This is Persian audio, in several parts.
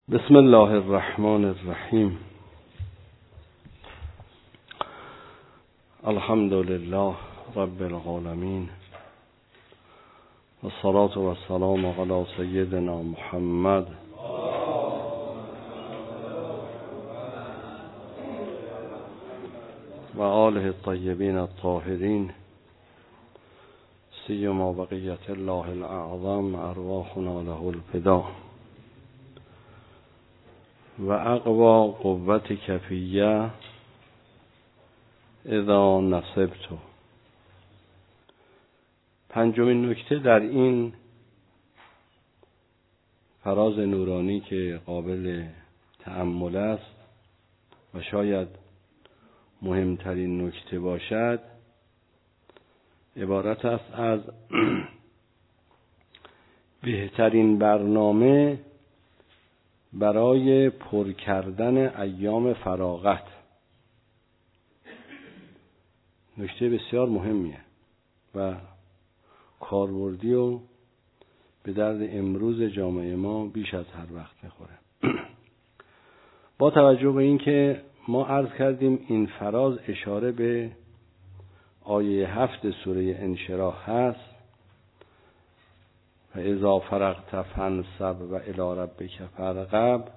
بسم الله الرحمن الرحیم. الحمد لله رب العالمین والصلاة والسلام علی سیدنا محمد و آله الطیبین الطاهرین سیما بقیة الله الاعظم ارواحنا له الفدا و اقوا قوت کفیه اذا نصبتو. پنجمین نکته در این فراز نورانی که قابل تأمل است و شاید مهمترین نکته باشد، عبارت است از بهترین برنامه برای پر کردن ایام فراغت. نکته بسیار مهمیه و کاربردی و به درد امروز جامعه ما بیش از هر وقت میخوره. با توجه به این که ما عرض کردیم این فراز اشاره به آیه 7 سوره انشراح هست، و اذا فرغت فانصب و الی ربک فارغب،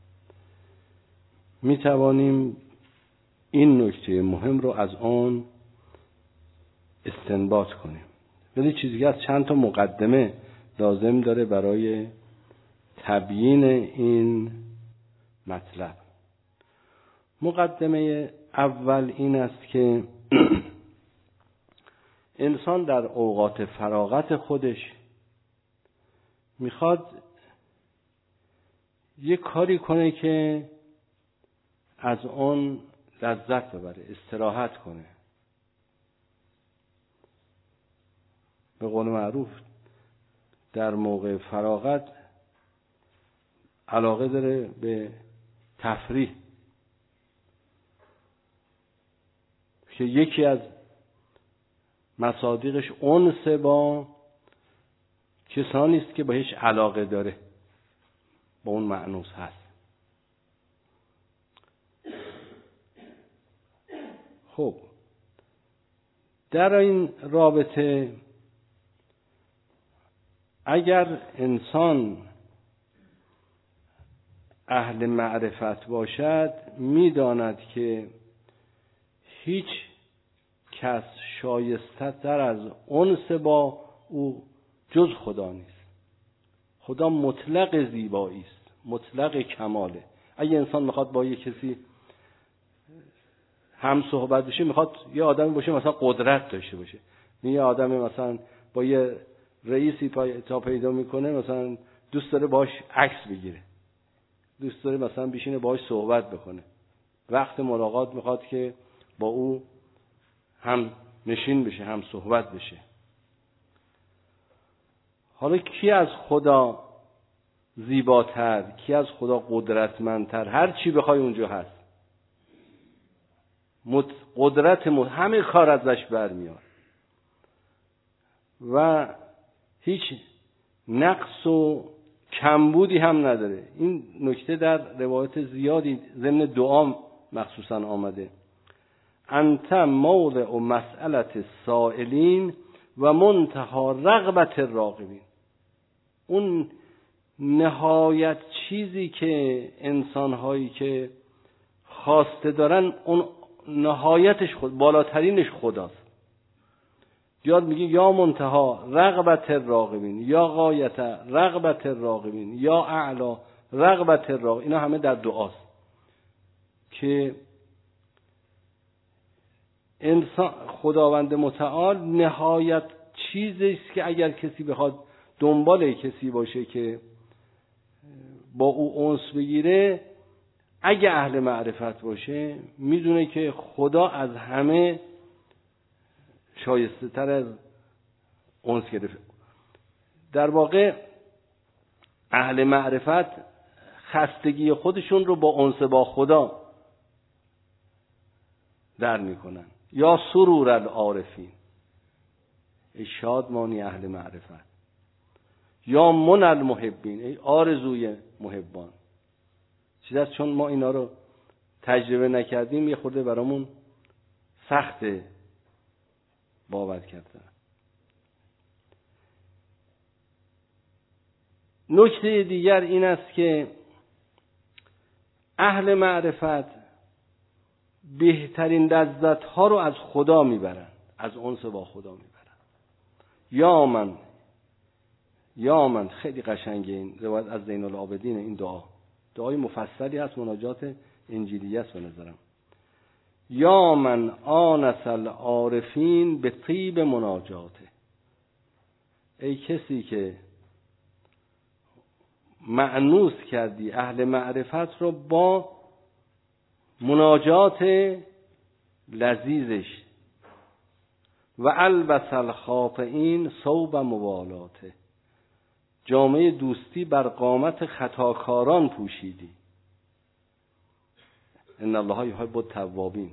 می توانیم این نکته مهم رو از آن استنباط کنیم. ولی چیزی از چند تا مقدمه لازم داره برای تبیین این مطلب. مقدمه اول این است که انسان در اوقات فراغت خودش میخواد یک کاری کنه که از اون لذت ببره، استراحت کنه. به قول معروف در موقع فراغت علاقه داره به تفریح، که یکی از مصادیقش انس با کسانی است که بهش علاقه داره، با اون مأنوس هست. خب در این رابطه اگر انسان اهل معرفت باشد، میداند که هیچ کس شایسته تر از انس با او جز خدا نیست. خدا مطلق زیبایی است، مطلق کماله. اگه انسان میخواد با یه کسی هم صحبت بشه، میخواد یه آدمی باشه مثلا قدرت داشته باشه. یه آدمی مثلا با یه رئیسی تا پیدا میکنه، مثلا دوست داره باهاش عکس بگیره، دوست داره مثلا بشینه باهاش صحبت بکنه. وقت ملاقات میخواد که با او هم نشین بشه، هم صحبت بشه. حالا کی از خدا زیباتر، کی از خدا قدرتمندتر؟ هر چی بخوای اونجا هست. قدرت همه کار ازش برمیاد و هیچ نقص و کمبودی هم نداره. این نکته در روایت زیادی ضمن دعا مخصوصا آمده. انت موضع و مسئلت سائلین و منتها رغبت الراغبین. اون نهایت چیزی که انسان‌هایی که خواسته دارن، اون نهایتش بالاترینش خداست. یاد میگه یا منتها رغبت الراغبین، یا غایت رغبت الراغبین، یا اعلا رغبت الراغبین. اینا همه در دعاست که انسان خداوند متعال نهایت چیزی است که اگر کسی بخواد دنبال کسی باشه که با او انس بگیره، اگه اهل معرفت باشه، میدونه که خدا از همه شایسته تر از انس گرفته. در واقع اهل معرفت خستگی خودشون رو با انس با خدا در میکنن. یا سرور العارفین، ای شادمانی اهل معرفت. یا من المحبین، ای آرزوی محبان. چیزی است چون ما اینا رو تجربه نکردیم یه خورده برامون سخته باور کردن. نکته دیگر این است که اهل معرفت بهترین لذت‌ها رو از خدا میبرند، از انس با خدا میبرند. یا من خیلی قشنگه این روایت از زین العابدین. این دعای مفصلی هست، مناجات انجیلی است به نظرم. یا من آنس العارفین به طیب مناجاته. ای کسی که مأنوس کردی اهل معرفت رو با مناجات لذیذش. و البس الخاطئین ثوب موالاته. جامعه دوستی بر قامت خطاکاران پوشیدی. ان الله یحب التوابین.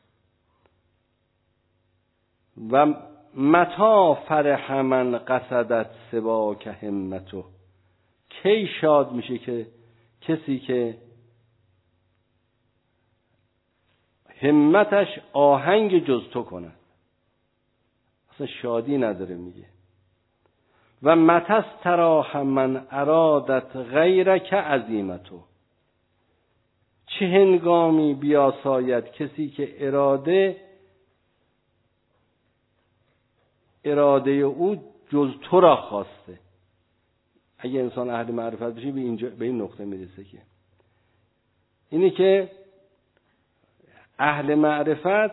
و متى فرح من قصدت سواک همته. کی شاد میشه که کسی که همتش آهنگ جز تو کند، اصلا شادی نداره. میگه و متى استراح من ارادت غیرک عزیمتو. چه هنگامی بیاساید کسی که اراده او جز تو را خواسته. اگه انسان اهل معرفت بشه به این نقطه میرسه که اینی که اهل معرفت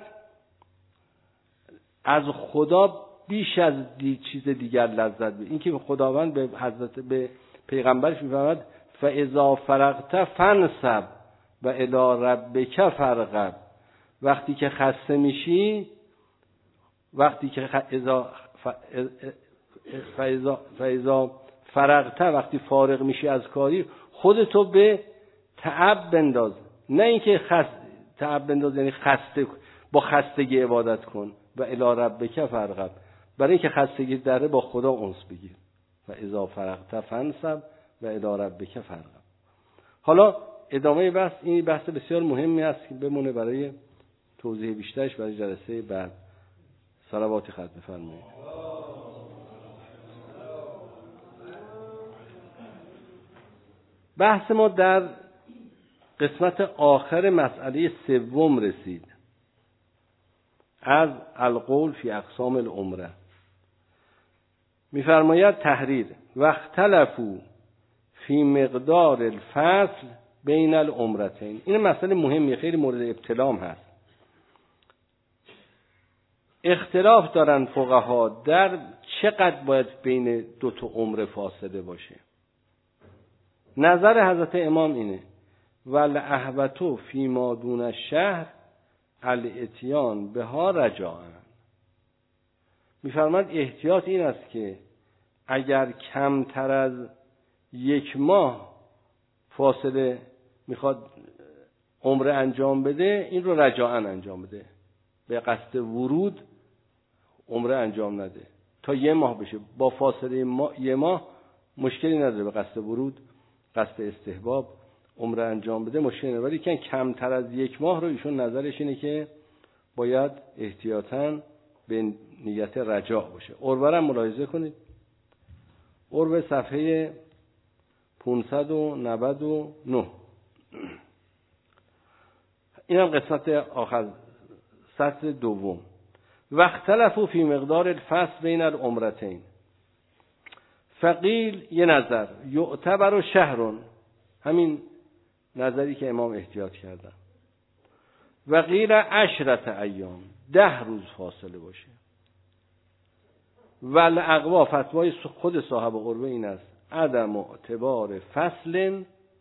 از خدا بیش از چیز دیگر لذت ببره. این که خداوند به پیغمبرش میفرماید فاذا فرغت فانصب و الی ربک فارغب. وقتی که خسته میشی، وقتی که فاذا فرغت، وقتی فارغ میشی از کاری، خودتو به تعب بنداز. نه اینکه تعب بنداز یعنی با خستگی عبادت کن. و الی ربک فارغب، برای اینکه خستگی داره با خدا انس بگیر. و اذا فرغت فانصب و الی ربک فارغب. حالا ادامه بحث، این بحث بسیار مهمی است که بمونه برای توضیح بیشترش برای جلسه بعد. صلوات ختم بفرمایید. بحث ما در قسمت آخر مسئله سوم رسید از القول فی اقسام العمره. می‌فرماید تحریر و اختلفوا فی مقدار الفصل بین العمرتین. این مسئله مهمیه، خیلی مورد ابتلام هست. اختلاف دارن فقها در چقدر باید بین دو تا عمره فاصله باشه. نظر حضرت امام اینه والاهوتو فی ما دون الشهر الاتیان بها رجاء. می‌فرماید احتیاط این است که اگر کمتر از 1 ماه فاصله میخواد عمره انجام بده، این رو رجاء انجام بده. به قصد ورود عمره انجام نده تا 1 ماه بشه. با فاصله 1 ماه مشکلی نداره. به قصد ورود، قصد استحباب عمره انجام بده مشکلی نداره. ولی که کمتر از 1 ماه رو ایشون نظرش اینه که باید احتیاطاً به نیت رجاء باشه. عروه رو ملاحظه کنید. عروه صفحه 599. این هم قسمت آخر، سطر دوم. و اختلفوا فی مقدار الفصل بین العمرتین. فقیل، یه نظر، یعتبر شهر، همین نظری که امام احتیاط کردن. و قیل 10 ایام، 10 روز فاصله باشه. و الاقوا، فتوای خود صاحب قربه این است عدم اعتبار فصل.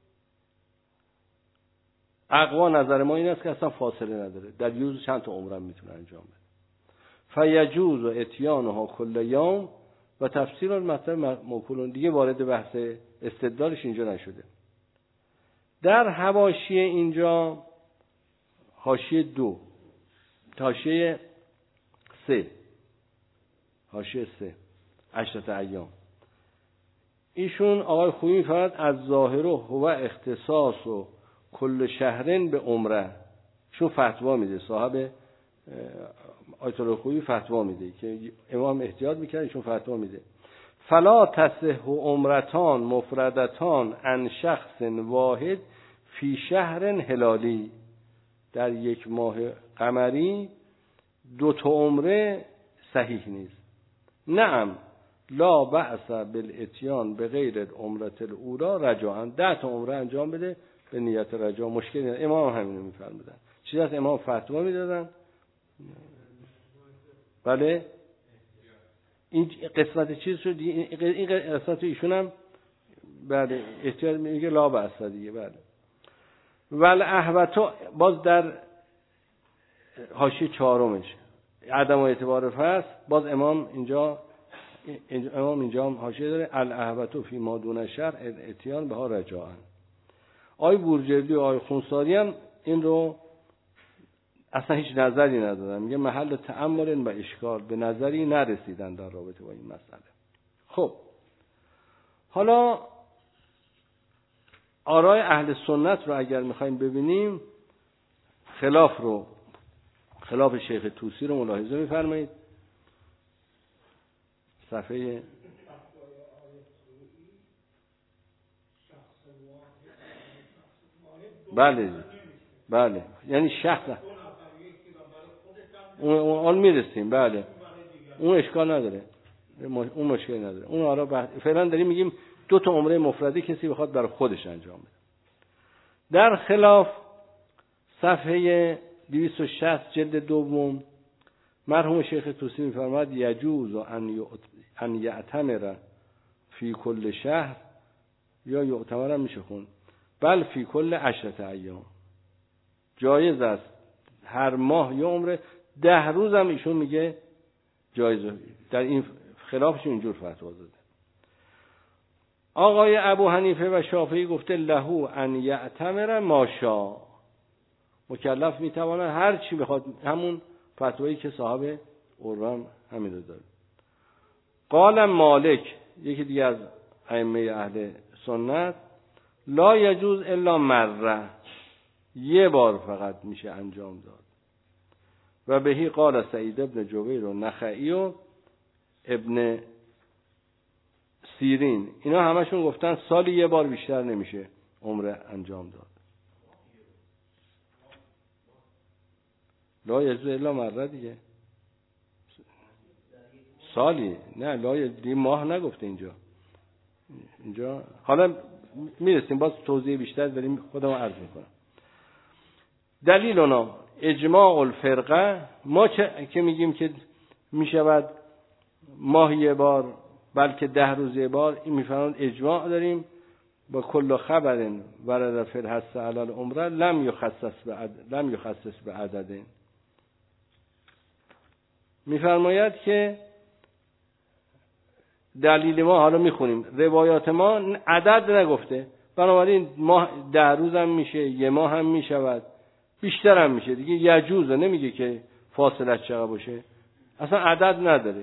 اقوا نظر ما این است که اصلا فاصله نداره، در یوز چند تا عمره میتونه انجام بده. فیجوز و اتیانها کل یوم. و تفسیر المطلب موکولون، دیگه وارد بحث استدلالش اینجا نشده. در حواشیه اینجا، حاشیه 2 حاشیه 3 10 ایام، ایشون آقای خویی می‌فرماید از ظاهر هو اختصاص و کل شهرن به عمره، شون فتوا میده، صاحب آیت الله خویی فتوا میده که امام احتیاط میکنه، ایشون فتوا میده فلا تصح عمرتان مفردتان عن شخص واحد فی شهر هلالی، در یک ماه قمری 2 عمره صحیح نیست. نعم لا بأس بالاتیان به غیر العمرة الاولی رجاء، 10 عمره انجام بده به نیت رجاء، مشکلی نداره. امام همینو میفرمودن. چیزی از امام فتوا میدادن. بله این قسمت چیز شد، این قسمت ایشون هم بله احتیاط میگه لا بأس دیگه. بله ول احوتو باز در حاشیه 4 عدم اعتبار فصل، باز امام اینجا هم حاشیه داره الاحوتو فی ما دون شرع الاتیان بها رجاء. آی بورجردی و آی خونساری هم این رو اصلا هیچ نظری ندادن، میگه محل تأمل و اشکال، به نظری نرسیدن در رابطه با این مسئله. خب حالا آرای اهل سنت رو اگر میخوایم ببینیم، خلاف شیخ طوسی رو ملاحظه میفرمایید. صفحه بله یعنی شخص اون میرسیم. بله اون اشکال نداره، اون مشکل نداره. اون حالا فعلا داریم میگیم 2 عمره مفرده کسی بخواد برای خودش انجام بده. در خلاف صفحه 260 جلد 2 مرحوم شیخ طوسی میفرماد یجوز ان یعتمر فی کل شهر، یا یعتمر هم میشه خون، بل فی کل 10 ایام، جایز است هر ماه یه عمره، 10 روز هم ایشون میگه جایزه. در این خلافش اینجور فتوا داده. آقای ابو حنیفه و شافعی گفته لهو ان یعتمر ما شاء، مکلف میتواند هر چی بخواد، همون فتوایی که صاحب قرآن همین رو داره. قال مالک، یکی دیگه از ائمه اهل سنت، لا یجوز الا مره، 1 بار فقط میشه انجام داد. و بهی قال سعید ابن جبیر و نخعی و ابن سیرین، اینا همشون گفتن سالی 1 بار بیشتر نمیشه عمره انجام داد. لا یجوز الا مره دیگه، سالی نه، لا یجوز ماه نگفته اینجا حالا میرسیم، باز توضیح بیشتر داریم خودم عرض میکنم. دلیل اونا اجماع الفرقه، ما که میگیم که میشود ماه 1 بار بلکه 10 روز 1 بار، این میفهمند اجماع داریم. با کل خبر ورد فی الحث علی العمره لم یخصص به عدد، میفرماید که دلیل ما، حالا میخونیم روایات ما عدد نگفته، بنابراین ماه 10 روز هم میشه، 1 ماه هم میشود، بیشتر هم میشه دیگه. یجوزه، نمیگه که فاصله چقدر باشه، اصلا عدد نداره.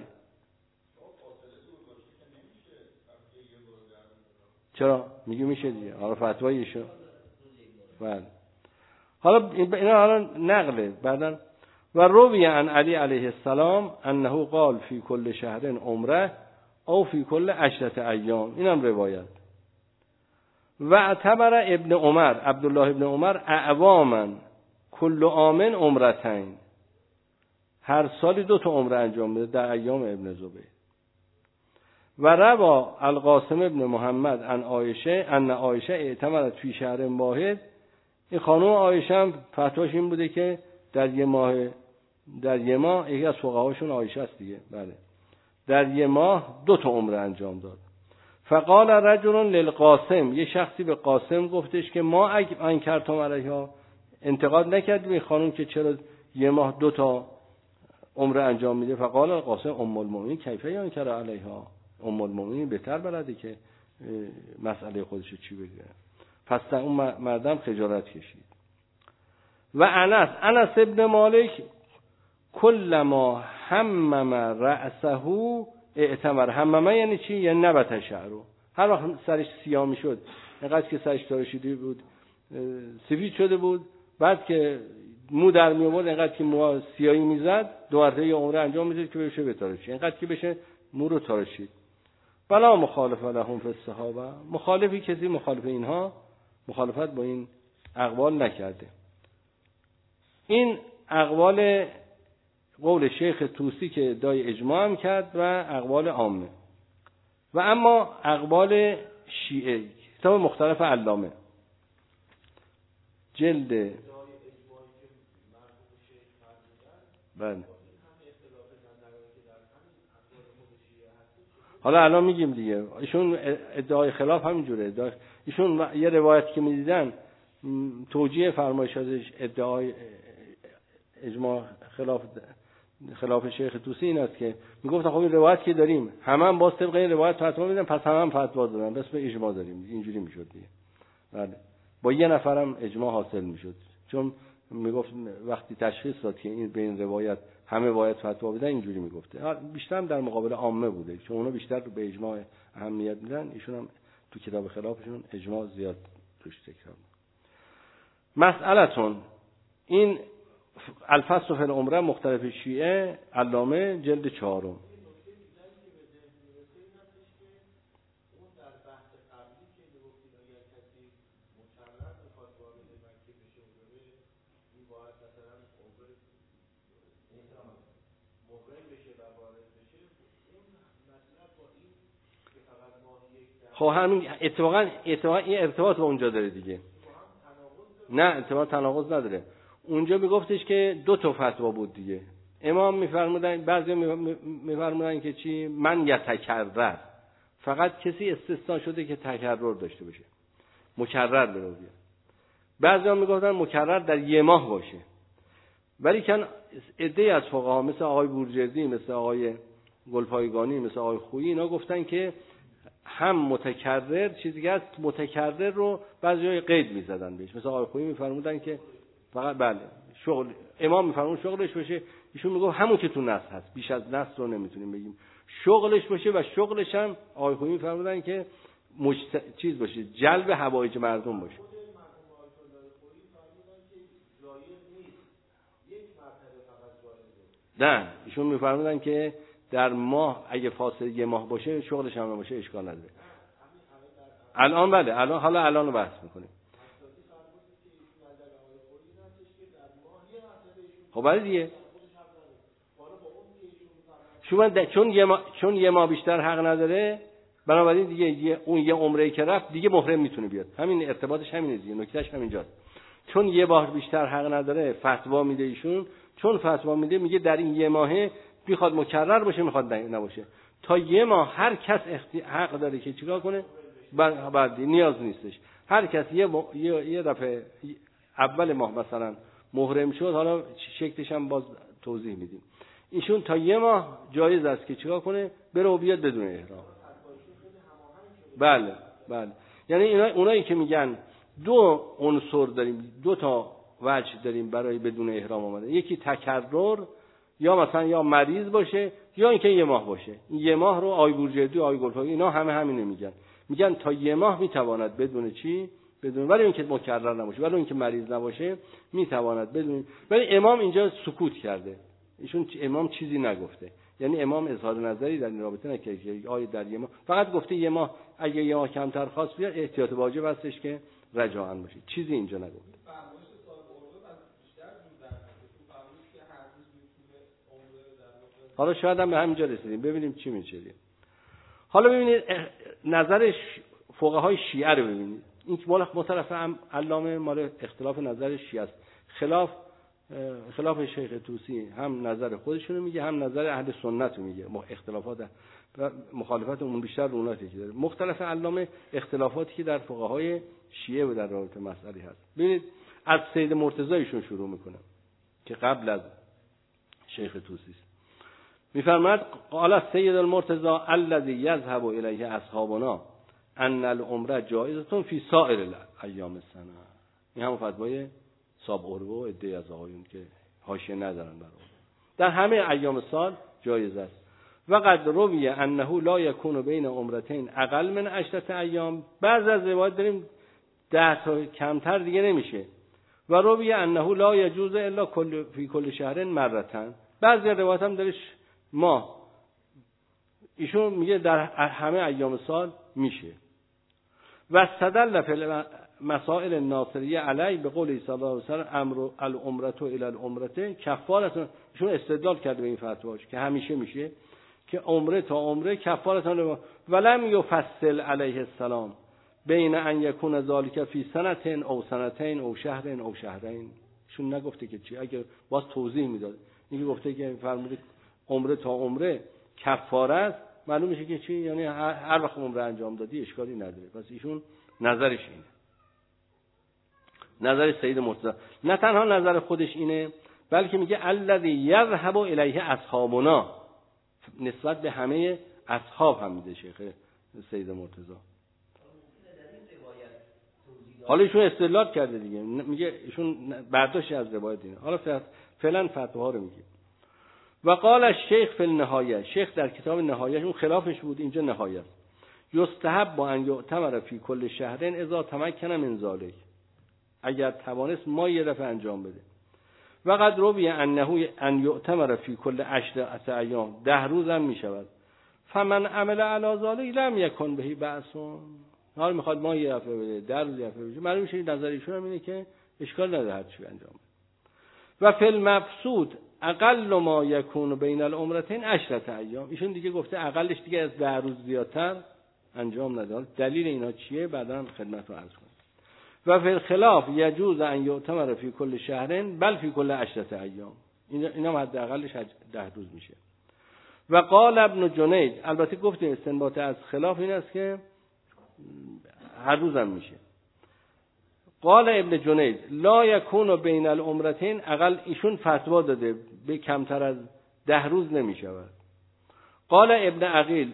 چرا میگه میشه دیگه، حالا فتوایشو. بله حالا اینا نقله بعدن. و روی عن علی علیه السلام انه قال فی کل شهر عمره او فی کل 10 ایام، اینم روایت. و اعتبر ابن عمر، عبدالله ابن عمر، اعواما کل عام عمرتین، هر سالی 2 عمره انجام بده در ایام ابن زبیر. و روا القاسم ابن محمد عن عایشه ان عایشه اعتمرت فی شهر واحد، این خانم عایشه هم فتواش این بوده که در یه ماه یکی از فقهاشون عایشه است دیگه، بله، در 1 ماه 2 عمره انجام داد. فقال رجل للقاسم، یه شخصی به قاسم گفتش که ما انکرتم علیها، انتقاد نکردیم این خانم که چرا 1 ماه 2 عمره انجام میده. فقال القاسم ام المؤمنین کیف ینکر علیها، ام المؤمنین بهتر بلده که مسئله خودش چی بگه. پس اون مردم خجالت کشید. و انس ابن مالک کلما همم رأسه اعتمر. هممه یعنی چی؟ یعنی نبت شعرو، هر وقت سرش سیاه میشد، اینقدر که سرش تراشیده بود سفید شده بود، بعد که مو در می آورد اینقدر که مو سیاهی میزد 2 مرتبه عمره انجام میداد که بشه بتارشید، اینقدر که بشه مو رو تارشید. بلا مخالف لهم فی الصحابه، مخالفی کسی مخالف اینها مخالفت با این اقوال نکرده. این اقوال قول شیخ طوسی که ادعای اجماع هم کرد و اقوال عامه. و اما اقوال شیعه، کتاب مختلف علامه جلد بله. حالا الان میگیم دیگه، ایشون ادعای خلاف همینجوره. ایشون یه روایت که میدیدن توجیه فرمایشاتش ادعای اجماع خلاف شیخ طوسی این است که میگفتن خب این روایت که داریم همه هم باز طبق این روایت فتوا میدن، پس هم فتوا دادن، بس به اجماع داریم. اینجوری میشد دیگه. بله. با یه نفرم اجماع حاصل میشد، چون میگفت وقتی تشخیص داد که این به این روایت همه باید فتوا بدن اینجوری میگفته. بیشتر در مقابل عامه بوده، چون اونا بیشتر به اجماع اهمیت میدن، ایشون هم تو کتاب خلافشون اجماع زیاد توش تکرار. مسئله‌تون این الفصل فی العمره مختلف شیعه علامه جلد 4. خب همین اتفاقا این ارتباط با اونجا داره دیگه. نه اتفاقا تناقض نداره. اونجا میگفتش که 2 تا فتوا بود دیگه. امام میفرمودن، بعضی میفرمودن که چی؟ من یتکرر، فقط کسی استثناء شده که تکرر داشته باشه، مکرر بره. بعضی هم میگفتن مکرر در 1 ماه باشه. ولی کن عده‌ای از فقها مثل آقای بورجردی، مثل آقای گلپایگانی، مثل آقای خویی، اینا گفتن که هم متکرر چیزی که است، متکرر رو بعضی‌ها قید می‌زدن بهش. مثل آقای خویی می‌فرمودن که فقط بله شغل امام می‌فرمون شغلش باشه، ایشون میگه همون که تو نص هست، بیش از نص رو نمیتونیم بگیم، شغلش باشه. و شغلش هم آقای خویی می‌فرمودن که چیز باشه، جلب حوایج مردم باشه. نه ایشون می‌فرمودن که در ماه اگه فاصله 1 ماه باشه شغلش هم باشه اشکال نداره. الان بله، الان رو بحث میکنیم. خب بله دیگه، چون 1 ماه بیشتر حق نداره، بنابراین دیگه اون یه عمره که رفت دیگه محرم میتونه بیاد. همین ارتباطش همینه دیگه، نکتهش همینجاست. چون 1 بار بیشتر حق نداره فتوا میده ایشون، چون فتوا میده میگه در این 1 ماهه میخواد مکرر باشه میخواد نباشه. تا 1 ماه هر کس حق داره که چیکار کنه، بعد نیاز نیستش. هر کس یه دفعه اول ماه مثلا محرم شد، حالا شکلش هم باز توضیح میدیم، ایشون تا 1 ماه جایز است که چیکار کنه، بره و بیاد بدون احرام. بله. یعنی اونایی که میگن 2 عنصر داریم، 2 تا وجه داریم برای بدون احرام آمدن، یکی تکرر، یا مثلا یا مریض باشه، یا اینکه 1 ماه باشه. این 1 ماه رو آی بورجردی و آی گلپایگانی اینا همینو میگن تا 1 ماه میتواند بدون چی، بدون، ولی اینکه مکرر نباشه، ولی اینکه مریض نباشه میتواند بدون. ولی امام اینجا سکوت کرده، ایشون امام چیزی نگفته، یعنی امام اظهار نظری در این رابطه نکرده که آیه در 1 ماه، فقط گفته 1 ماه اگه 1 ماه کمتر خواست بیاد احتیاط واجب هستش که رجاعاً باشه، چیزی اینجا نگفته. حالا شاید هم به همینجا رسیدیم، ببینیم چی میشه. حالا ببینید نظر فقهای شیعه رو ببینید. این مال مطلق علامه مال اختلاف نظر شیعه است. خلاف شیخ طوسی هم نظر خودشونو میگه، هم نظر اهل سنت رو میگه. اختلافات و مخالفت اون بیشتر رو اوناست که داره. مختلف علامه اختلافاتی که در فقهای شیعه و در رابطه مسئله هست. ببینید از سید مرتضی ایشون شروع میکنه که قبل از شیخ طوسی است. میفرماید قال سید المرتضی الذي يذهب الیه اصحابنا ان العمره جائزه فی سائر ایام السنه. این هم فتوای صاحب عروه و عده از آقایون که حاشیه ندارن برای در همه ایام سال جایز است. و قد روی انه لا یکون بین عمرتین اقل من 10 ایام. بعض از روایات داریم 10 تا کمتر دیگه نمیشه. و روی انه لا یجوز الا فی کل شهر مرتن. بعضی روایت هم داره ایشون میگه در همه ایام سال میشه. و استدل فی مسائل الناصریه علی به قول صلی الله علیه و سلم امر العمره الی العمره کفاره. ایشون استدلال کرده به این فتواش که همیشه میشه، که عمره تا عمره کفاره. ولم یفصل علیه السلام بین ان یکون ذالک فی سنتین او سنتین او شهرین او شهرین. ایشون نگفته که چی، اگه باز توضیح میداد. اینکه گفته که فرمود عمره تا عمره کفاره است، معلوم میشه که چی، یعنی هر وقت عمره انجام دادی اشکالی نداره. پس ایشون نظرش اینه، نظر سید مرتضی. نه تنها نظر خودش اینه، بلکه میگه الذی یذهب الیه اصحابنا، نسبت به همه اصحاب هم میده شیخ سید مرتضی. حالا ایشون استدلال کرده دیگه، میگه ایشون برداشت از روایت اینه. حالا فعلا فتواها رو میگه. و قال الشیخ فی النهایه، شیخ در کتاب نهایه، اون خلافش بود، اینجا نهایه است. یستحب با ان یعتمر فی کل شهرین اذا تمکن من ذلک، اگر توانست ما یه دفعه انجام بده. و قد روی انه ان یعتمر فی کل 10 ایام، 10 روز هم میشود. فمن عمل علی ذلک لم یکن به بأس. حالا میخواد ما یه دفعه بده، 10 روز یه دفعه بده، معلوم میشه نظر ایشون هم اینه که اشکال نداره هر چی انجام بده. و فی المبسوط اقل ما یکون بین العمرتین 10 ایام. ایشون دیگه گفته اقلش دیگه از 10 روز زیادتر انجام نده. دلیل اینا چیه بعداً خدمت رو عرض کنم. و فی الخلاف یجوز ان یعتمر فی کل شهرین بل فی کل 10 ایام. اینا حداقلش 10 روز میشه. و قال ابن جنید، البته گفتیم استنباط از خلاف این است که هر روز هم میشه. قال ابن جنید لا یکون بین العمرتین اقل، ایشون فتوا داده به کمتر از 10 روز نمیشود. قال ابن عقیل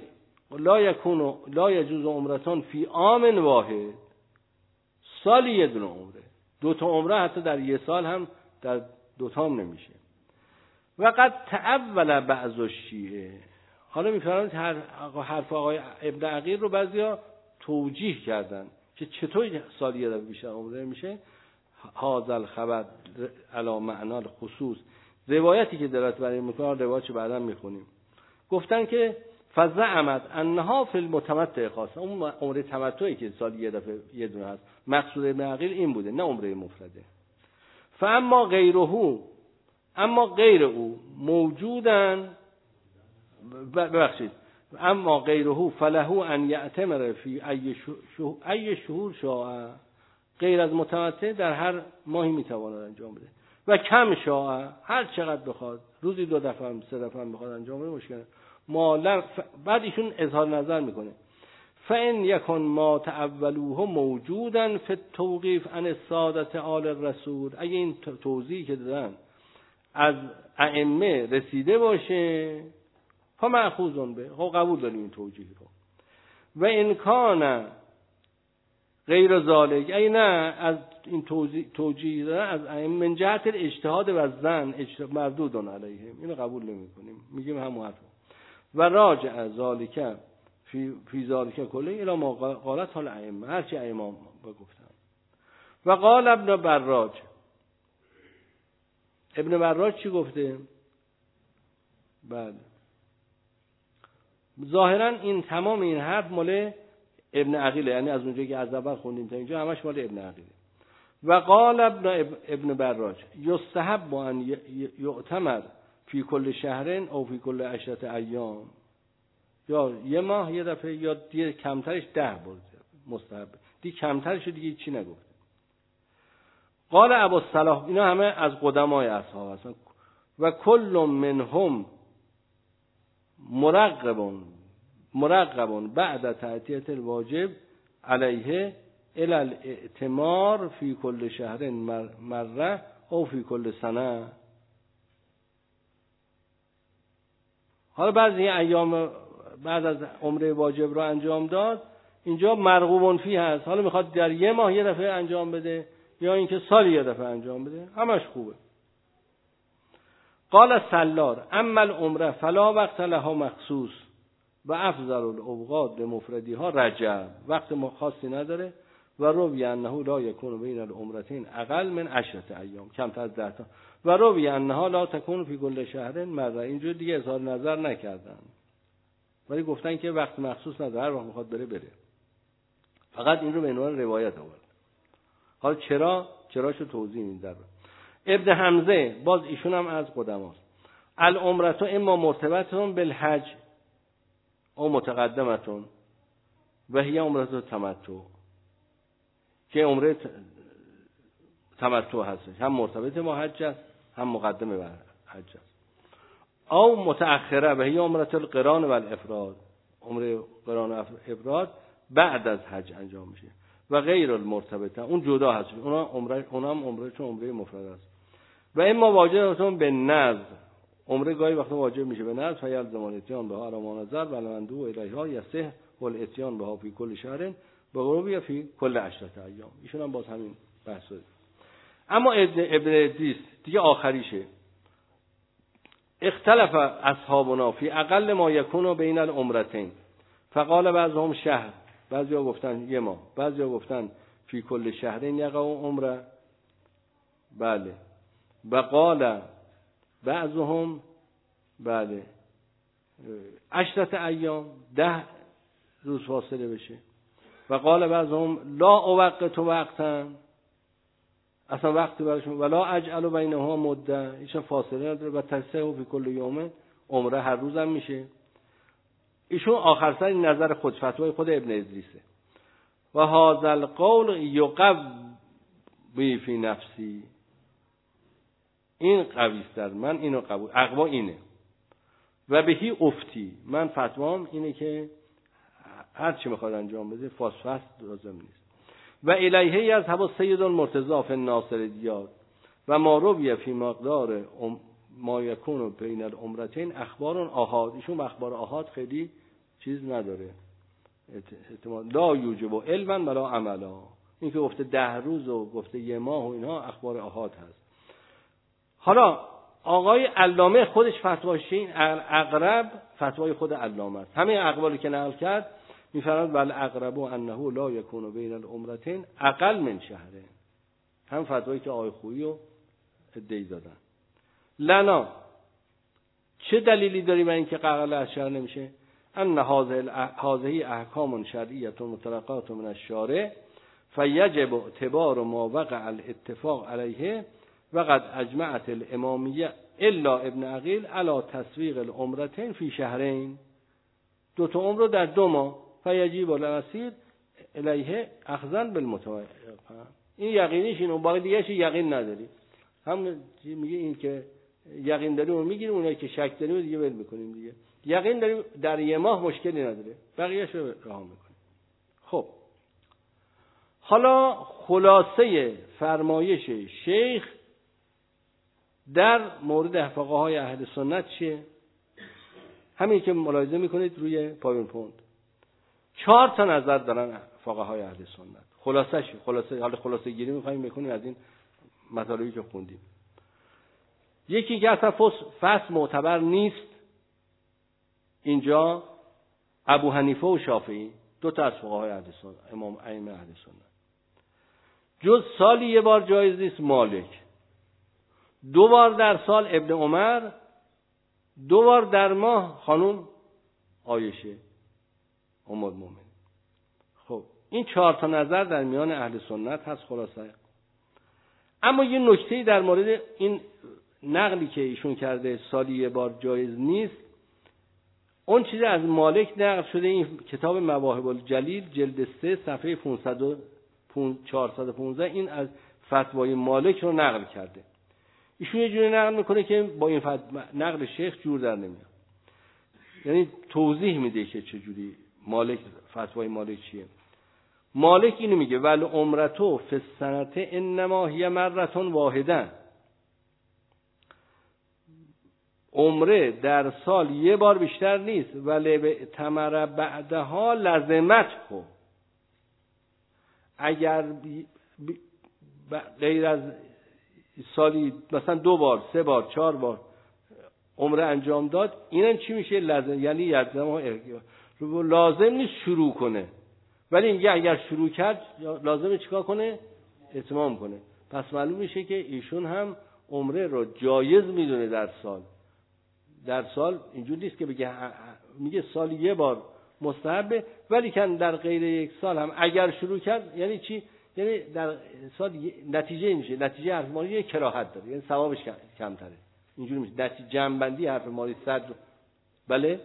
لا یجوز عمرتان فی عام واحد، سالی یه دونه عمره، 2 تا عمره حتی در یه سال هم در 2 تا هم نمیشه. و قد تعول بعض الشیعه، حالا میفرمایید حرف آقای ابن عقیل رو بعضیا توجیه کردن که چطور سالی یه دفعه بیشتر عمره میشه. هذا الخبر علی معنی الخصوص، روایتی که دلالت بر این میکنه، روایتش بعدا میخونیم. گفتن که فزعمت انها فی المتمتع خاصه، اون عمره تمتعی که سالی یه دفعه یه دونه هست، مقصود ابن عقیل این بوده، نه عمره مفرده. فاما غیره، اما غیر او موجودن، ببخشید، اما غیره فله ان یعتمر فی ای شهور شاء، غیر از متمتع در هر ماهی میتواند انجام بده. و کم شاء، هر چقدر بخواد، روزی 2 دفعه هم 3 دفعه هم بخواد انجام بده مشکل. بعد ایشون اظهار نظر میکنه فان یکن ما تعولوه موجودا فی التوقیف عن السادة آل الرسول، اگه این توضیحی که دادن از ائمه رسیده باشه فمأخوذ به، قبول داریم این توجیه رو. و ان کان غیر ذالک، ای نه از این توجیه دادن از ائمه من جهت الاجتهاد و ظن مردود علیهم، اینو قبول نمی‌کنیم، میگیم همون حرف. و راجع ذالک فی ذالک کله الی ما قالت حال ائمه، هر چی ائمه گفتن. و قال ابن براج، ابن براج چی گفته؟ بله، ظاهرا این تمام این حرف مال ابن عقیله، یعنی از اونجایی که از اول خوندیم تا اینجا همش مال ابن عقیله. و قال ابن براج یستحب ان یعتمر فی کل شهرین او فی کل 10 ایام، یا یه ماه یه دفعه، یا دیگه کمترش 10 بار مستحب، دیگه کمترش دیگه چی نگفت. قال ابوالصلاح، اینا همه از قدمای اصحاب هستن. و کل منهم مرغب بعد تعطیه الواجب علیه الی الاعتمار فی کل شهر مره او فی کل سنه. حالا بعضی ایام بعد از عمره واجب رو انجام داد، اینجا مرغوب فی هست، حالا میخواد در یه ماه یه دفعه انجام بده یا اینکه سالی یه دفعه انجام بده، همش خوبه. قال سلار اما العمره فلا وقت لها مخصوص و افضل الاوقات به مفردیها رجب، وقت خاصی نداره و روی انه لا یکون بین العمرتین اقل من 10 ایام، کمتر از 10 تا. و روی انها لا تکون فی کل شهر مرة. اینجور دیگه اظهار نظر نکردن، ولی گفتن که وقت مخصوص نداره، هر وقت میخواد بره. فقط این رو به عنوان روایت آورد. حالا چراشو توضیح میدم. ابن حمزه باز ایشون هم از قدماست. العمرة اما مرتبطون بالحج او متقدمتون و هی عمره تمتع، که عمره تمتع هست، هم مرتبط با حج است هم مقدمه بر حج است. او متأخره و هی عمره القران و الافراد، عمره قران و افراد بعد از حج انجام میشه. و غیر المرتبطه اون جدا هست، اونم عمره چون عمره مفرد است. و اما واجبتون به نذر، عمره گاهی وقتا واجب میشه به نذر، فیلزم الاتیان بها علی ما نذر و لمندو الیها یصح الاتیان بها فی کل شهر به غروبی فی کل 10 ایام. ایشون هم باز همین بحث داره. اما ابن ادریس دیگه آخریشه. اختلف اصحابنا فی اقل ما یکون بین العمرتین، فقال بعضهم شهر، بعضیا گفتن یه ماه، بعضیا گفتن فی کل شهرین یقع عمره. بله. و قال بعضهم بله 10 ایام، 10 روز فاصله بشه. و قال بعضهم لا اوقت وقتا، اصلا وقتی براشون، ولا اجعل بینها مده، ایشون فاصله نداره. و تصحیح فی کل یوم، عمره هر روزم میشه. ایشون آخر سر این نظر خود، فتوای خود ابن ادریسه. و هذا القول یقوی فی نفسی، این قویست در من، اینو قبول، اقوا اینه. و بهی افتی، من فتوام اینه که هر چی میخواد انجام بده فاست لازم نیست. و الیه یذهب سید المرتضی فی الناصر دیار و ما روی فی مقدار ما یکون بین العمرتین اخبار آحاد. ایشون اخبار آحاد خیلی چیز نداره، احتمال لا یوجب علما ولا عملا. این که گفته 10 روز و گفته یه ماه و اینها اخبار آحاد هست. حالا آقای علامه خودش فتواش این اقرب فتوای خود علامه است. همه اقوالی که نقل کرد میفرماد بل اقرب انه لا یکون بین العمرتین اقل من شهره، هم فتوایی که آقای خویی و ادعی دادن. لنا چه دلیلی داری برای اینکه اقل از شهر نمیشه؟ ان هذه احکام شرعیه متلقات من الشارع فیجب اعتبار ما وقع الاتفاق علیه و قد اجمعت الامامیه الا ابن عقیل علی تسویق العمرتین فی شهرین. 2 عمر رو در 2 ماه، فیجب الاسیر الیه اخذا بالمتوقع. این یقینیش اینه، باقی دیگه‌اش یقین نداری. هم میگه این که یقین داریم و میگیریم، اونایی که شک داریم دیگه ول میکنیم دیگه. یقین داریم در 1 ماه مشکلی نداره، بقیه‌اش رو رها میکنیم. خب حالا خلاصه فرمایش شیخ در مورد فقهای اهل سنت چیه؟ همین که ملاحظه میکنید روی پاورپوینت 4 تا نظر دارن فقهای اهل سنت. خلاصه گیری میخوایم بکنیم از این مطالبی که خوندیم. یکی که اصلا فصل معتبر نیست، اینجا ابو حنیفه و شافعی، 2 تا از فقهای اهل سنت، امام ائمه اهل سنت. جز سالی 1 بار جایز نیست مالک، 2 بار در سال ابن عمر، 2 بار در ماه خانم عایشه ام المؤمنین. خب این 4 تا نظر در میان اهل سنت هست خلاصه. اما یه نکته‌ای در مورد این نقلی که ایشون کرده سالی 1 بار جایز نیست، اون چیزی از مالک نقل شده، این کتاب مواهب الجلیل جلد 3 صفحه 415 این از فتوای مالک رو نقل کرده. ایشون یه جوری نقل میکنه که با این نقل شیخ جور در نمیاد، یعنی توضیح میده که چجوری مالک فتوای مالک چیه. مالک اینو میگه ول عمرتو فی السنه انما هی مره واحده، عمره در سال 1 بار بیشتر نیست. ولی به تمر بعدها لزمت خو، اگر غیر از سالی مثلا 2 بار 3 بار 4 بار عمره انجام داد، اینم چی میشه؟ لازم، یعنی لازم نیست شروع کنه، ولی اینجا اگر شروع کرد لازمه چیکار کنه؟ اتمام کنه. پس معلوم میشه که ایشون هم عمره رو جایز میدونه در سال اینجوری نیست که بگه، میگه سال یه بار مستحبه، ولی کن در غیر یک سال هم اگر شروع کرد. یعنی چی؟ یعنی در سال نتیجه میشه، نتیجه حرف مالی یک کراهت داره، یعنی ثوابش کمتره. اینجوری میشه نتیجه جنبندی حرف مالی 100. بله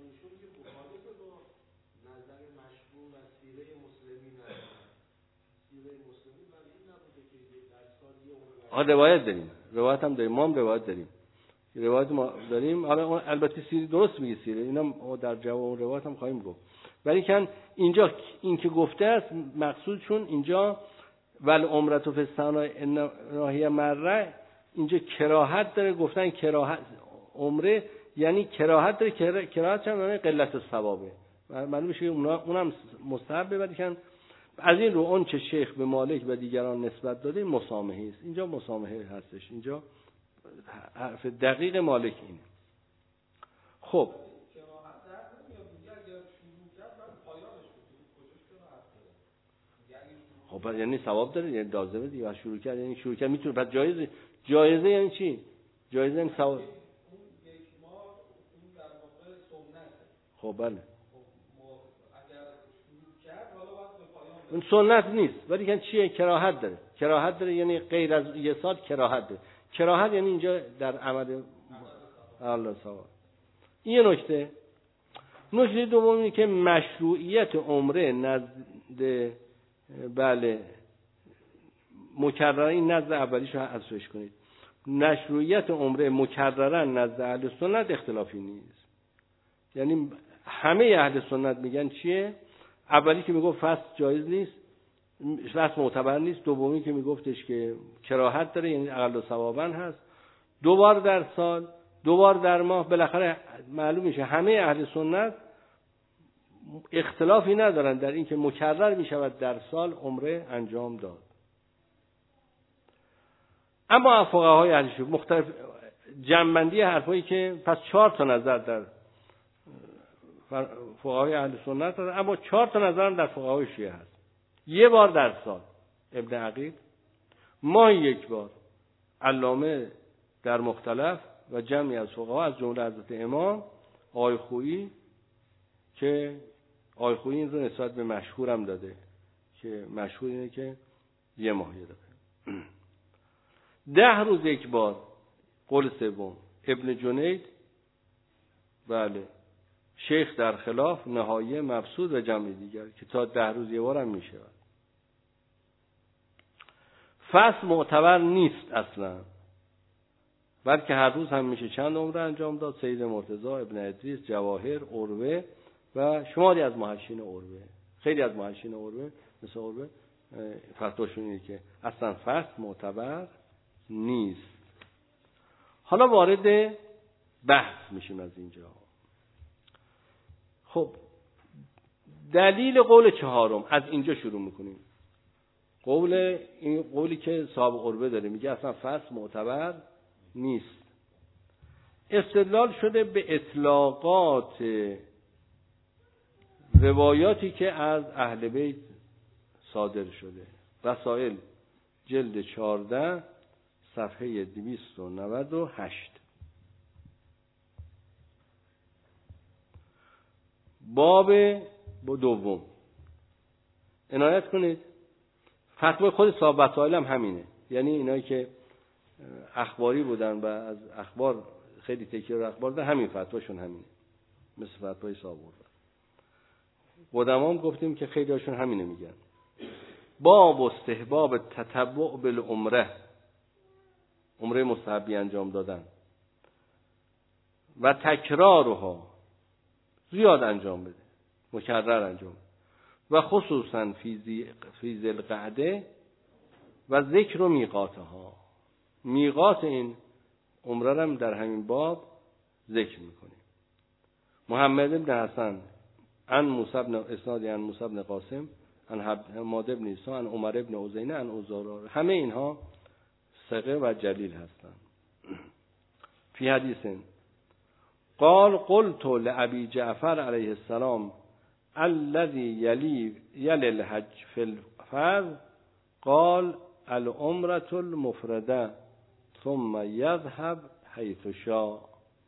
روایت داریم، روایت هم داریم، ما هم روایت داریم، روایت ما داریم. حالا البته سیری درست میگه، سیره اینا در جواب اون روایت هم خواهیم گفت. ولی کن اینجا این که گفته است مقصود، چون اینجا ول عمرت فی السنه ناهیه مره، اینجا کراهت داره. گفتن کراهت عمره یعنی کراهت داره، کراهت هم یعنی قلت ثوابه. معلومه میشه اونم مستحبه. ولی کن از این رو اون چه شیخ به مالک و دیگران نسبت داده مسامحه است. اینجا مسامحه هستش، اینجا حرف دقیق مالک اینه. خب خب یعنی ثواب داره، یعنی لازمه دیگه. شروع کرد یعنی شروع کرد میتونه. پس جایزه یعنی چی؟ جایزه یعنی ثواب. خب بله اون سنت نیست، ولی که چیه؟ کراهت داره. کراهت داره یعنی غیر از یه سال کراهت داره. کراهت یعنی اینجا در عمل الله ثواب. این نکته. نکته دومی که مشروعیت عمره نزد بله مکررن، این نزد اولیشو حذفش کنید. مشروعیت عمره مکررن نزد اهل سنت اختلافی نیست. یعنی همه اهل سنت میگن چیه؟ اولی که میگفت فصل جایز نیست، فصل معتبر نیست. دومی که میگفتش که کراهت داره، یعنی اقل ثوابا هست. 2 بار در سال، 2 بار در ماه. بالاخره معلوم میشه همه اهل سنت اختلافی ندارن در این که مکرر میشود در سال عمره انجام داد. اما فقهای اهل شیعه مختلف جمع‌بندی حرفایی که پس 4 تا نظر در فقهای اهل سنت هست، اما 4 تا نظر هم در فقهای شیعه هست. 1 بار در سال ابن عقیل، ماه 1 بار علامه در مختلف و جمعی از فقها از جمله حضرت امام آقای خویی، که آقای خویی این رو نسبت به مشهور هم داده که مشهور اینه که 1 ماه 1 دفعه. 10 روز 1 بار قول سوم ابن جنید، بله شیخ در خلاف، نهایه، مبسوط و جمع دیگر که تا 10 روز 1 بار هم می شود. فصل معتبر نیست اصلا، بلکه هر روز هم میشه چند عمره انجام داد. سید مرتضی، ابن ادریس، جواهر، عروه و شماری از محشین عروه. خیلی از محشین عروه مثل عروه فتواشون اینه که اصلا فصل معتبر نیست. حالا وارد بحث میشیم از اینجا. خب دلیل قول 4 از اینجا شروع میکنیم. این قولی که صاحب عروه داره، میگه اصلا فصل معتبر نیست. استدلال شده به اطلاقات روایاتی که از اهل بیت صادر شده. رسائل جلد 14 صفحه 298. باب دوم عنایت کنید. فتوای خود صاحب وسائل هم همینه، یعنی اینایی که اخباری بودن و از اخبار خیلی تکیه اخبار دارن، همین فتواشون همینه، مثل فتوای صاحب قدما هم گفتیم که خیلی هاشون همینه میگن. باب استحباب تتبع بالعمره، عمره مستحبی انجام دادن و تکرارها، زیاد انجام بده، مکرر انجام، و خصوصا فی ذوالقعده و ذکر و میقاتها. میقات این عمره هم در همین باب ذکر میکنیم. محمد بن حسن عن موسی بن اسنادی عن موسی بن قاسم عن حماد بن عیسی عن عمر بن عزینه عن عزارا، همه اینها ثقه و جلیل هستند. فی حدیث قال قلت لأبي جعفر علیه السلام الذي یلی الحج فی الفرض قال العمرة المفرده ثم یذهب حیث شاء.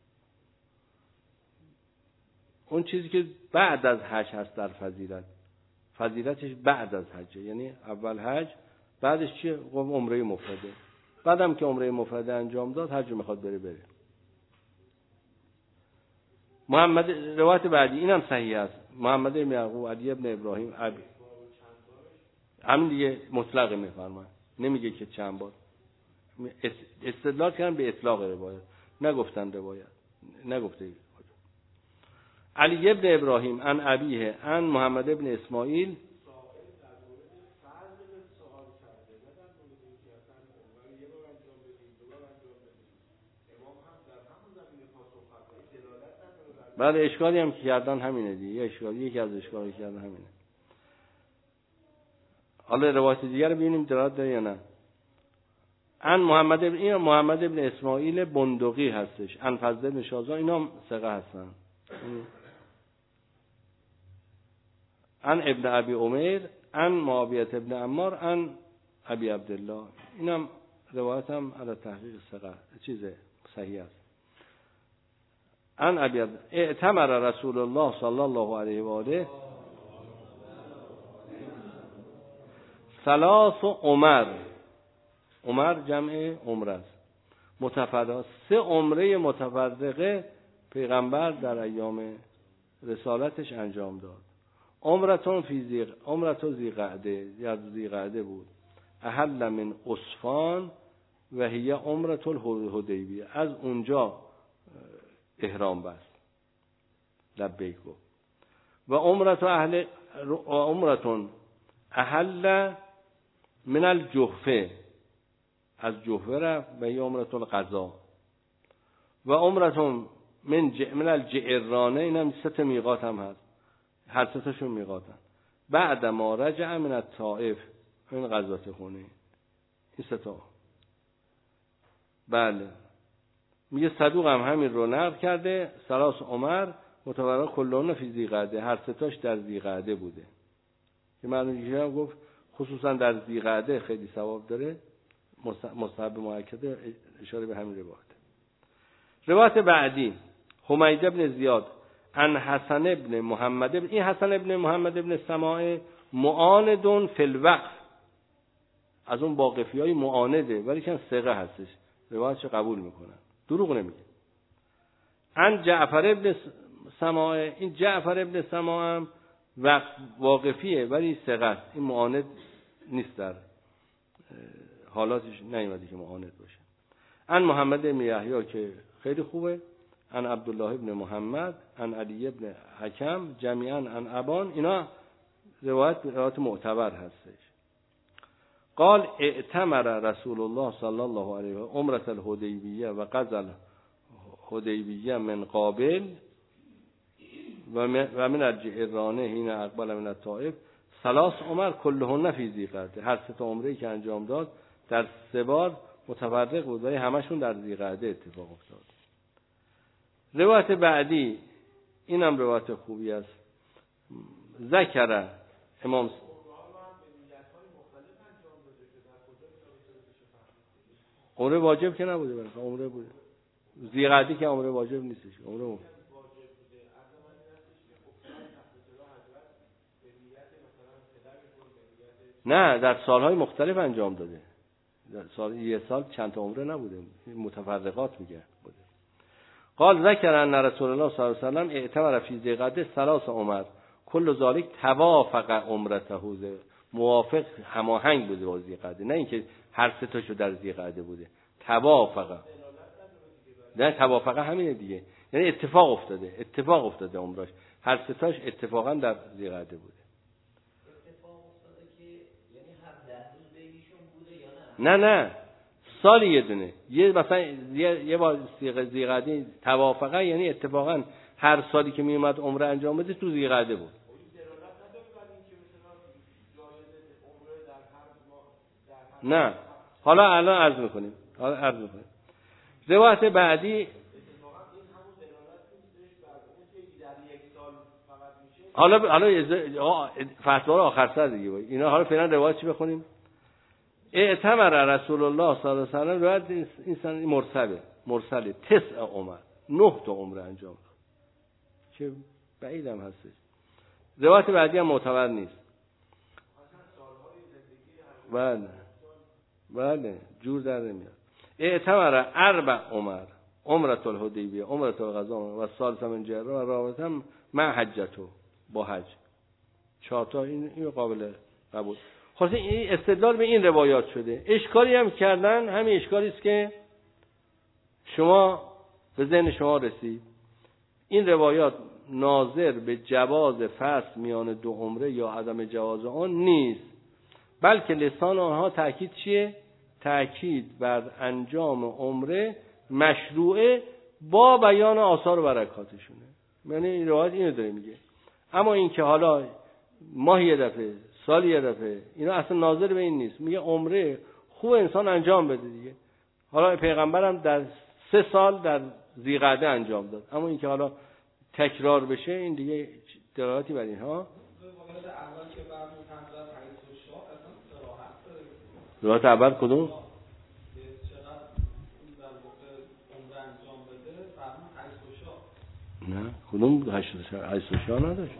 اون چیزی که بعد از حج هست در فضیلتش بعد از حج، یعنی اول حج، بعدش چیه؟ عمره مفرده. بعدم که عمره مفرده انجام داد حج میخواد بره. محمد روایت بعدی اینم صحیح است. محمد بن یعقوب، علی ابن ابراهیم، همین دیگه مطلق میفرماید، نمیگه که چند بار. استدلال کردن به اطلاق روایت، نگفتن روایت، نگفته. علی ابن ابراهیم عن ابیه عن محمد ابن اسماعیل بعد اشکالی هم که کردن همینه دیگه، یکی از اشکالی کردن همینه. حالا روایت دیگر رو ببینیم دلالت داره یا نه. ان محمد ابن اسماعیل بندقی هستش، ان فضل بن شازان، اینا هم ثقه هستن. ان ابن ابی عمر ان معاویه ابن عمار ان ابی عبدالله، اینم روایت هم علی تحقیق ثقه چیزه صحیح است. ان ابی اعتمر رسول الله صلی الله علیه و آله ثلاث عمر جمع عمره است، متفرقه، 3 عمره متفرقه پیغمبر در ایام رسالتش انجام داد. عمرة ذیقعده بود، احل من عصفان و هی عمرة الحدیبیه، از اونجا احرام بست، لبیک گفت. و عمرة احل من الجحفه، از جحفه رفت و هی عمرة القضاء. و عمرة من الجعرانه، این هم 3 میقات هم هست، هر 3 تاشون میقاتن. بعد ما رجع من الطائف، این غزوه خونه، این 3 تا. بله میگه صدوق هم همین رو نقل کرده، ثلاث عمر متفرق کلون فی ذیقعده، هر 3 تاش در ذیقعده بوده. که معلومه دیگه هم گفت خصوصا در ذیقعده خیلی ثواب داره، مستحب مؤکد، اشاره به همین روایت بعدی حمید بن زیاد عن حسن ابن محمد این حسن ابن محمد ابن سماع معاند فی الوقف، از اون واقفیای معانده ولی که ثقه هستش، روایتش قبول میکنن، دروغ نمیگه. عن جعفر ابن سماع، این جعفر ابن سماع هم واقفیه ولی ثقه است، این معاند نیست، در حالاتش نیومده که معاند باشه. عن محمد بن یحیی که خیلی خوبه، عن عبدالله ابن محمد عن علی ابن حکم جمیعا عن ابان، اینا روایت معتبر هستش. قال اعتمر رسول الله صلی الله علیه و عمره الحدیبیه و قضى الحدیبیه من قابل و من الجعرانه حين اقبل من الطائف، 3 عمر كلهن فی ذیقعده، هر 3 تا عمره‌ای که انجام داد در 3 بار متفرق بود ولی همشون در ذیقعده اتفاق افتاد. روایت بعدی اینم روایت خوبی است. ذکر امام عمره واجب که نبوده، برای عمره بوده، ذیقعده که عمره واجب نیستش، عمره نه در سالهای مختلف انجام داده، در یه سال چند تا عمره نبوده، متفرقات میگه بوده. قال ذکر ان رسول الله صلی الله علیه و سلم اعتمر فی ذیقعده 3 عمر کل ذالک توافق عمرته، موافق هماهنگ بوده با ذیقعده، نه اینکه هر 3 تاشو در ذیقعده بوده، توافق، نه توافق همینه دیگه، یعنی اتفاق افتاده عمرش، هر 3 تاش اتفاقا در ذیقعده بوده. نه سالی یه دونه، مثلا یه بار ذیقعده توافقه، یعنی اتفاقا هر سالی که می اومد عمره انجام بده تو ذیقعده بود. نه حالا الان عرض میکنیم. روایت بعدی حالا فتوا رو آخر سر دیگه باید. اینا حالا فعلا روایت چی بخونیم؟ اعتمر رسول الله صلی الله علیه و سلم روایت این مرسله 9 عمر 9 تا عمره انجام داد که بعیدم هستش. روایت بعدی هم معتبر نیست. بله جور در نمیاد. اعتمر 4 عمر عمره الحدیبیه عمره القضا و ثالث من جره و رابطه مع حجتو با حج. 4 تا این قابل قبول. خلاص این استدلال به این روایات شده. اشکالی هم کردن، همین اشکالی است که شما به ذهن شما رسید. این روایات ناظر به جواز فصل میان 2 عمره یا عدم جواز آن نیست، بلکه لسان آنها تأکید چیه؟ تأکید بر انجام عمره مشروعه با بیان آثار و برکاتشونه. یعنی این روایت اینو داره میگه. اما این که حالا ماهی یه دفعه، سالی یه دفعه، اینا اصلا ناظر به این نیست. میگه عمره خوب انسان انجام بده دیگه. حالا پیغمبرم در 3 سال در ذیقعده انجام داد. اما این که حالا تکرار بشه این دیگه دلالتی بر اینها. روایت اول کدوم؟ نه کدوم 8 شاه نداشت.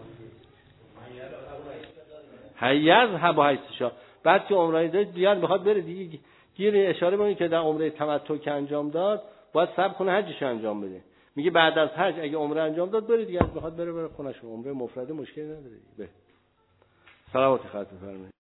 حیض با 8 شاه. بعد که عمره داد دیگه بخواد بره دیگه گیر اشاره می‌کنه که در عمره تمتع که انجام داد باید صبر کنه حجش انجام بده. میگه بعد از حج اگه عمره انجام داد بره دیگه بخواد بره خونه‌ش. عمره مفرده مشکلی نداره. به صلوات خاطر فرمایید.